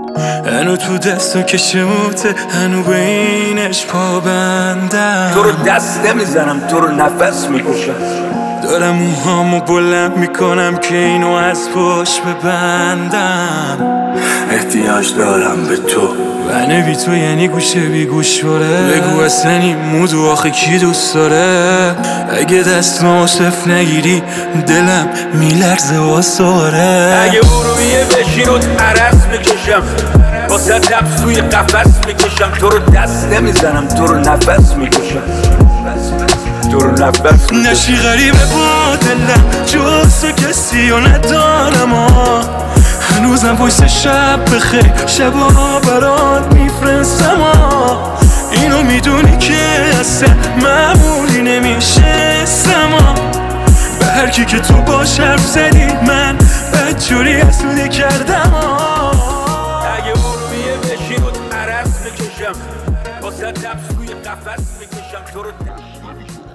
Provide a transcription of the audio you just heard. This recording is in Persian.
هنو تو دستو که شموته، هنو به اینش پابندم. تو رو دست نمیزنم، تو رو نفس میکشم. دارم موهامو بلند میکنم که اینو از پشت ببندم. احتیاج دارم به تو. بنه بی تو یعنی گوشه بی گوش باره. بگو اصلا این مودو آخه کی دوست داره؟ اگه دستمو صف نگیری دلم میلرزه واساره. اگه برویه بشین و ترس میکشم، واسه نفس توی قفس میکشم. تو رو دست نمیزنم، تو رو نفس میکشم. تو رو نفس میکشم. نشی غریبه با دلم، جز تو کسی رو ندارم. هنوزم پشت شب بخیر، شبا برات میفرستم. اینو میدونی که اصلا معمولی نمیشستم. به هر کی که تو باش حرف زدی من بدجوری حسودی کردم. اگه برویه بشین و ترس میکشم، واسه نفس توی قفس میکشم. تو رو